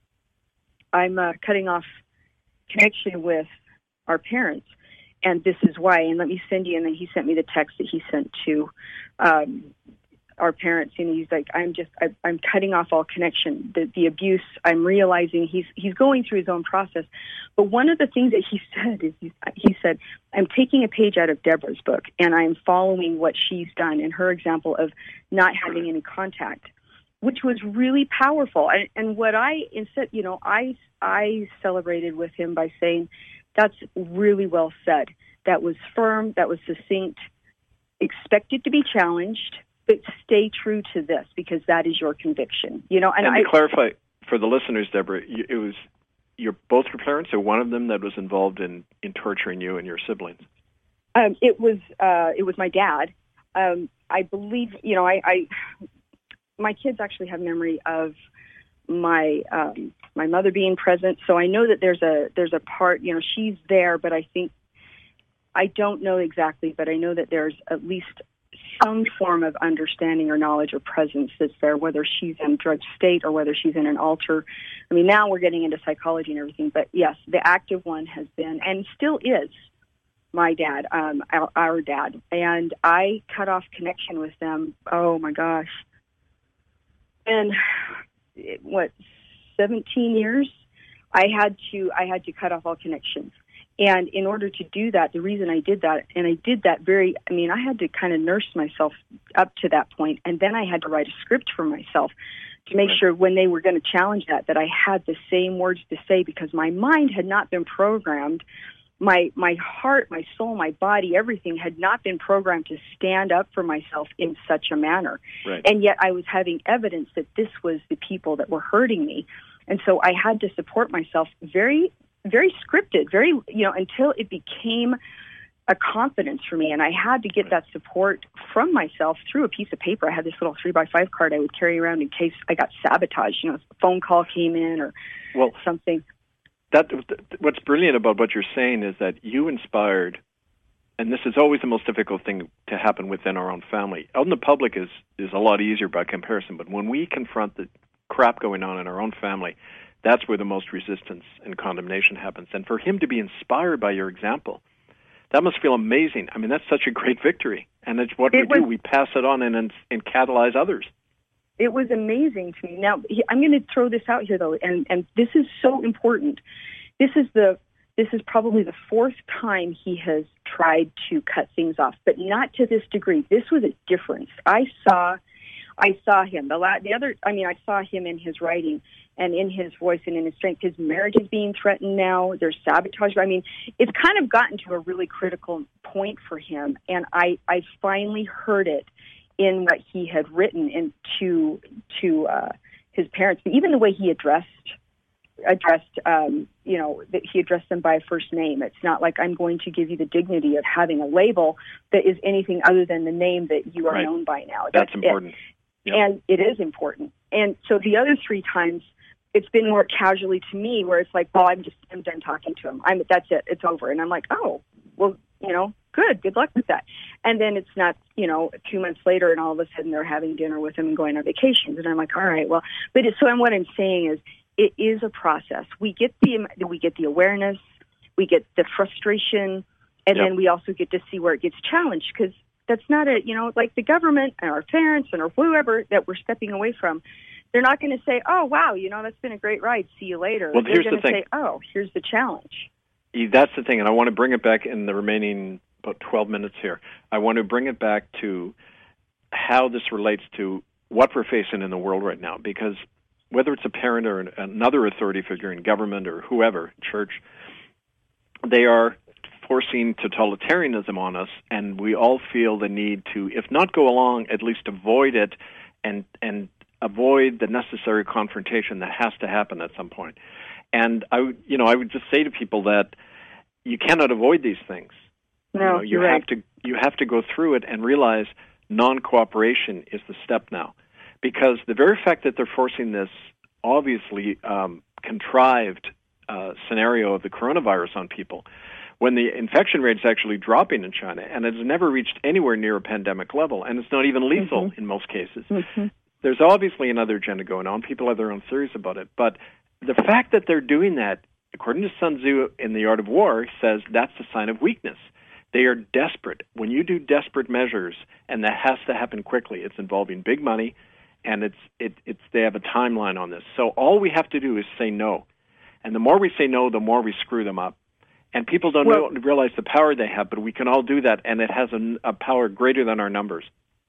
I'm uh, cutting off connection with our parents, and this is why, and let me send you, and then he sent me the text that he sent to um, our parents, and he's like, I'm just, I, I'm cutting off all connection, the, the abuse, I'm realizing he's he's going through his own process, but one of the things that he said is, he, he said, I'm taking a page out of Deborah's book, and I'm following what she's done, and her example of not having any contact which was really powerful. And, and what I instead, you know, I I celebrated with him by saying, "That's really well said. That was firm. That was succinct. Expect it to be challenged, but stay true to this because that is your conviction." You know, and, and I to clarify for the listeners, Deborah, it was your both your parents or one of them that was involved in, in torturing you and your siblings. Um, it was uh, it was my dad. Um, I believe, you know, I, I my kids actually have memory of my um, my mother being present, so I know that there's a there's a part, you know, she's there, but I think I don't know exactly, but I know that there's at least some form of understanding or knowledge or presence that's there, whether she's in drug state or whether she's in an altar. I mean, now we're getting into psychology and everything, but yes, the active one has been and still is my dad, um, our, our dad. And I cut off connection with them. Oh my gosh. And what, seventeen years? I had to, I had to cut off all connections. And in order to do that, the reason I did that, and I did that very, I mean, I had to kind of nurse myself up to that point, and then I had to write a script for myself to make right. sure when they were going to challenge that, that I had the same words to say because my mind had not been programmed. My my heart, my soul, my body, everything had not been programmed to stand up for myself in such a manner. Right. And yet I was having evidence that this was the people that were hurting me. And so I had to support myself very very scripted, very, you know, until it became a confidence for me. And I had to get that support from myself through a piece of paper. I had this little three by five card I would carry around in case I got sabotaged, you know, a phone call came in or well, something. That what's brilliant about what you're saying is that you inspired, and this is always the most difficult thing to happen within our own family. Out in the public is, is a lot easier by comparison, but when we confront the crap going on in our own family, that's where the most resistance and condemnation happens. And for him to be inspired by your example, that must feel amazing. I mean, that's such a great victory. And it's what it we was, do. We pass it on and, and, and catalyze others. It was amazing to me. Now, I'm going to throw this out here, though, and, and this is so important. This is the this is probably the fourth time he has tried to cut things off, but not to this degree. This was a difference. I saw I saw him. The, la- the other, I mean, I saw him in his writing and in his voice and in his strength. His marriage is being threatened now. There's sabotage. I mean, it's kind of gotten to a really critical point for him, and I, I finally heard it in what he had written in, to to uh, his parents. Even the way he addressed addressed, um, you know, that he addressed them by a first name. It's not like I'm going to give you the dignity of having a label that is anything other than the name that you are right. known by now. That's, That's important. Yep. And it is important. And so the other three times, it's been more casually to me where it's like, well, I'm just, I'm done talking to him. I'm, that's it. It's over. And I'm like, oh, well, you know, good. Good luck with that. And then it's not, you know, two months later and all of a sudden they're having dinner with him and going on vacations. And I'm like, all right, well, but it, so and what I'm saying is it is a process. We get the, we get the awareness, we get the frustration, and yep. then we also get to see where it gets challenged because that's not a, you know, like the government and our parents and or whoever that we're stepping away from. They're not going to say, oh, wow, you know, that's been a great ride. See you later. Well, They're here's going the to thing. say, oh, here's the challenge. That's the thing, and I want to bring it back in the remaining about twelve minutes here. I want to bring it back to how this relates to what we're facing in the world right now, because whether it's a parent or an, another authority figure in government or whoever, church, they are forcing totalitarianism on us, and we all feel the need to, if not go along, at least avoid it and and avoid the necessary confrontation that has to happen at some point. And I, you know, I would just say to people that you cannot avoid these things. No, you know, you you're have right. to you have to go through it and realize non-cooperation is the step now, because the very fact that they're forcing this obviously um, contrived uh, scenario of the coronavirus on people, when the infection rate is actually dropping in China, and it's never reached anywhere near a pandemic level, and it's not even lethal mm-hmm. in most cases. Mm-hmm. There's obviously another agenda going on. People have their own theories about it. But the fact that they're doing that, according to Sun Tzu in The Art of War, says that's a sign of weakness. They are desperate. When you do desperate measures, and that has to happen quickly, it's involving big money, and it's it, it's they have a timeline on this. So all we have to do is say no. And the more we say no, the more we screw them up. And people don't well, know, realize the power they have, but we can all do that, and it has a, a power greater than our numbers.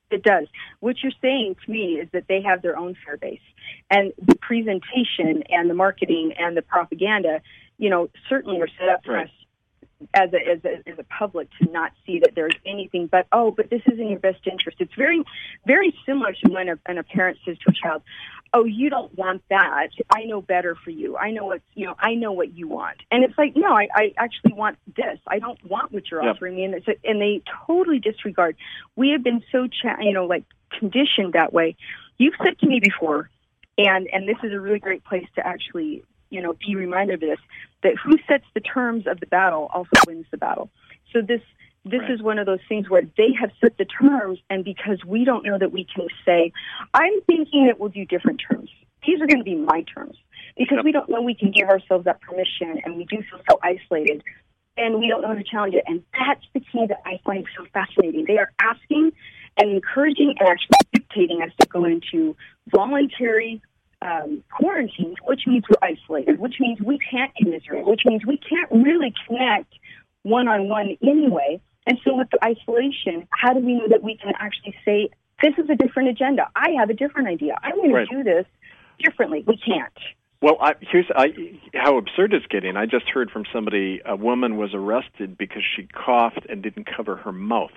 It does. What you're saying to me is that they have their own fear base. And the presentation and the marketing and the propaganda, you know, certainly are set up for right. us as a, as a, as a public to not see that there's anything but, oh, but this is in your best interest. It's very, very similar to when a, when a parent says to a child, oh, you don't want that. I know better for you. I know what, you know, I know what you want. And it's like, no, I, I actually want this. I don't want what you're yep. offering me. And, it's a, and they totally disregard. We have been so, cha- you know, like conditioned that way. You've said to me before, and, and this is a really great place to actually, you know, be reminded of this, that who sets the terms of the battle also wins the battle. So this, This right. is one of those things where they have set the terms, and because we don't know that we can say, I'm thinking that we'll do different terms. These are going to be my terms. Because yep. we don't know we can give ourselves that permission, and we do feel so isolated, and we don't know how to challenge it. And that's the key that I find so fascinating. They are asking and encouraging and actually dictating us to go into voluntary um, quarantines, which means we're isolated, which means we can't commiserate, which means we can't really connect one-on-one anyway. And so with the isolation, how do we know that we can actually say, this is a different agenda. I have a different idea. I'm going right. to do this differently. We can't. Well, I, here's I, how absurd it's getting. I just heard from somebody, a woman was arrested because she coughed and didn't cover her mouth.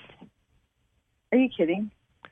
Are you kidding?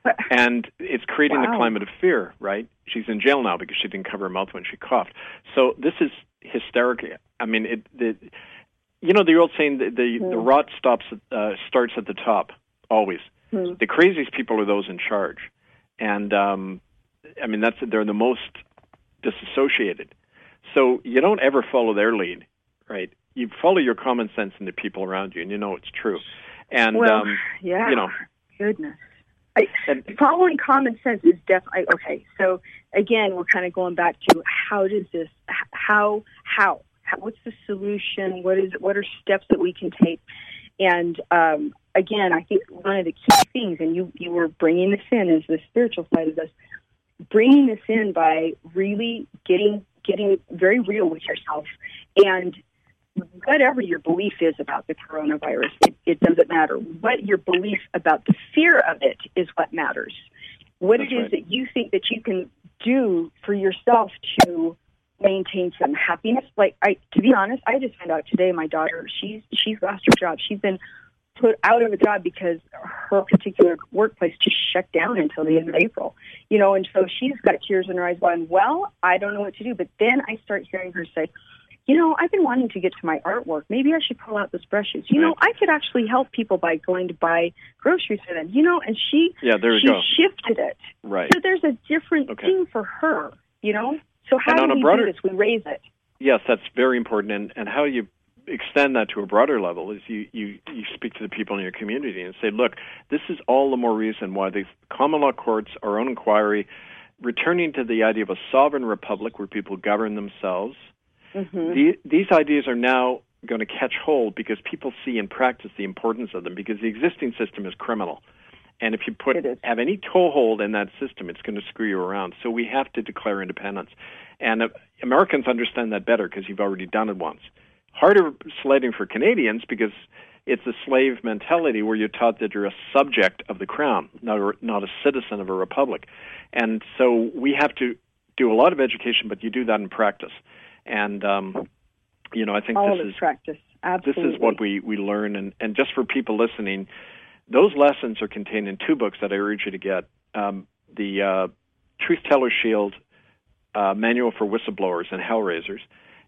And it's creating wow. a climate of fear, right? She's in jail now because she didn't cover her mouth when she coughed. So this is hysterical. I mean, it... it You know the old saying, the the, mm. the rot stops uh, starts at the top, always. Mm. The craziest people are those in charge, and um, I mean that's they're the most disassociated. So you don't ever follow their lead, right? You follow your common sense and the people around you, and you know it's true. And well, um, yeah, you know, goodness. I, and, following common sense is definitely okay. So again, we're kind of going back to how does this, how, how, how what's the solution? What is, what are steps that we can take? And um, again, I think one of the key things, and you you were bringing this in, is the spiritual side of this, bringing this in by really getting getting very real with yourself. And whatever your belief is about the coronavirus, it, it doesn't matter. What your belief about the fear of it is what matters. What That's it is right. that you think that you can do for yourself to maintain some happiness. Like, I, to be honest, I just found out today my daughter, she's she's lost her job. She's been put out of a job because her particular workplace just shut down until the end of April. You know, and so she's got tears in her eyes going, well, I don't know what to do. But then I start hearing her say, you know, I've been wanting to get to my artwork. Maybe I should pull out those brushes. You know, I could actually help people by going to buy groceries for them. You know, and she yeah, there we she go. shifted it. Right. So there's a different Okay. thing for her, you know? So how And on do a we broader- do this? We raise it. Yes, that's very important. And, and how you extend that to a broader level is you, you, you speak to the people in your community and say, look, this is all the more reason why the common law courts, our own inquiry, returning to the idea of a sovereign republic where people govern themselves. Mm-hmm. The, these ideas are now going to catch hold because people see in practice the importance of them, because the existing system is criminal. And if you put It is. have any toehold in that system, it's going to screw you around. So we have to declare independence. And uh, Americans understand that better because you've already done it once. Harder sledding for Canadians because it's a slave mentality where you're taught that you're a subject of the crown, not a, not a citizen of a republic. And so we have to do a lot of education, but you do that in practice. And, um, you know, I think All this of is it's practice. Absolutely. this is what we, we learn. And, and just for people listening, those lessons are contained in two books that I urge you to get. Um, the uh, Truth Teller Shield uh, Manual for Whistleblowers and Hellraisers,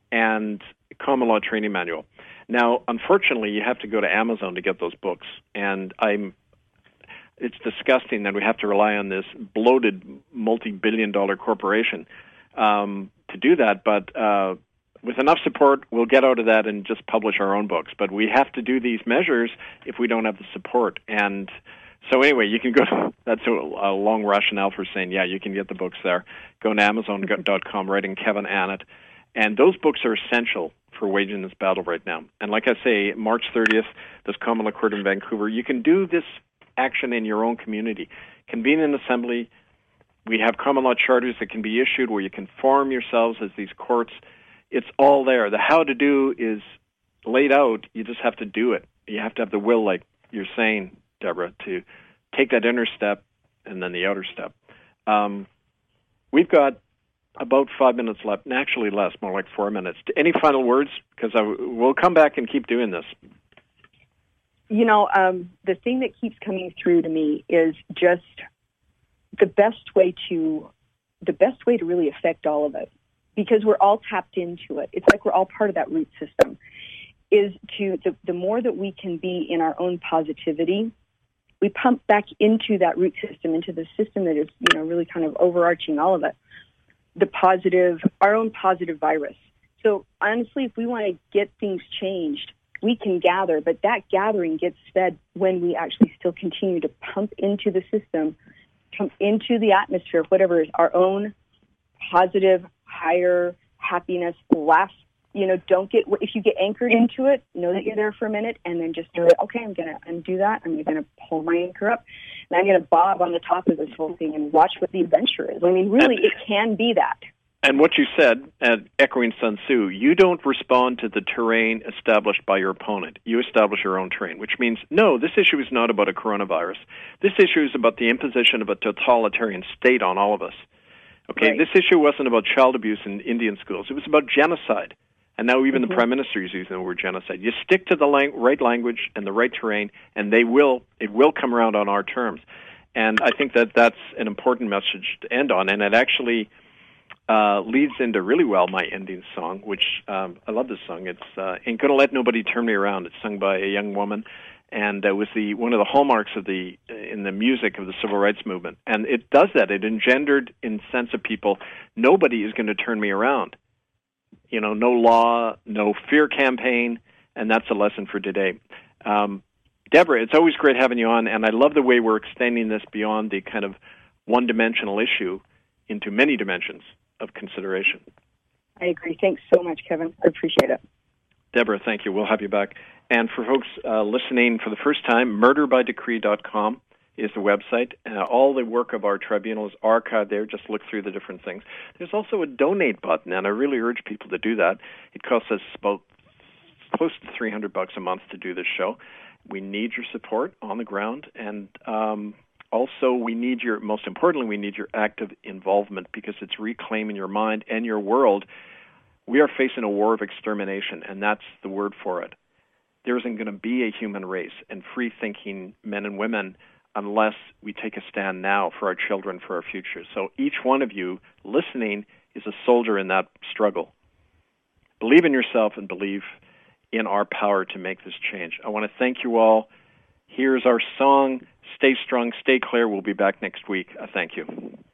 and Common Law Training Manual. Now, unfortunately, you have to go to Amazon to get those books, and I'm. It's disgusting that we have to rely on this bloated multi-billion dollar corporation um, to do that, but uh, with enough support, we'll get out of that and just publish our own books. But we have to do these measures if we don't have the support. And so anyway, you can go to, that's a, a long rationale for saying, yeah, you can get the books there. Go to Amazon dot com, write in Kevin Annett. And those books are essential for waging this battle right now. And like I say, March thirtieth, this Common Law Court in Vancouver, you can do this action in your own community. Convene an assembly. We have common law charters that can be issued where you can form yourselves as these courts. It's all there. The how to do is laid out. You just have to do it. You have to have the will, like you're saying, Deborah, to take that inner step and then the outer step. Um, we've got about five minutes left, and actually less, more like four minutes. Any final words? Because I, we'll come back and keep doing this. You know, um, the thing that keeps coming through to me is just the best way to the best way to really affect all of it, because we're all tapped into it. It's like we're all part of that root system. Is to the, the more that we can be in our own positivity, we pump back into that root system, into the system that is, you know, really kind of overarching all of it. The positive, our own positive virus. So honestly, if we want to get things changed, we can gather, but that gathering gets fed when we actually still continue to pump into the system, pump into the atmosphere, whatever is our own positive, higher happiness, laugh. You know, don't get, if you get anchored into it, know that you're there for a minute and then just do it. Okay, I'm going to undo that. I'm going to pull my anchor up and I'm going to bob on the top of this whole thing and watch what the adventure is. I mean, really, and, it can be that. And what you said, uh, echoing Sun Tzu, you don't respond to the terrain established by your opponent. You establish your own terrain, which means, no, this issue is not about a coronavirus. This issue is about the imposition of a totalitarian state on all of us. Okay, right. This issue wasn't about child abuse in Indian schools. It was about genocide. And now even mm-hmm. the Prime Minister is using the word genocide. You stick to the lang- right language and the right terrain, and they will it will come around on our terms. And I think that that's an important message to end on, and it actually uh, leads into really well my ending song, which um, I love this song. It's uh, Ain't Gonna Let Nobody Turn Me Around. It's sung by a young woman, and it was the one of the hallmarks of the in the music of the civil rights movement. And it does that. It engendered in sense of people, nobody is going to turn me around. You know, no law, no fear campaign, and that's a lesson for today. Um, Deborah, it's always great having you on, and I love the way we're extending this beyond the kind of one-dimensional issue into many dimensions of consideration. I agree. Thanks so much, Kevin. I appreciate it. Deborah, thank you. We'll have you back. And for folks uh, listening for the first time, murder by decree dot com is the website. Uh, all the work of our tribunal is archived there. Just look through the different things. There's also a donate button, and I really urge people to do that. It costs us about close to three hundred bucks a month to do this show. We need your support on the ground, and um, also we need your, most importantly, we need your active involvement, because it's reclaiming your mind and your world. We are facing a war of extermination, and that's the word for it. There isn't going to be a human race and free-thinking men and women unless we take a stand now for our children, for our future. So each one of you listening is a soldier in that struggle. Believe in yourself and believe in our power to make this change. I want to thank you all. Here's our song, Stay Strong, Stay Clear. We'll be back next week. I thank you.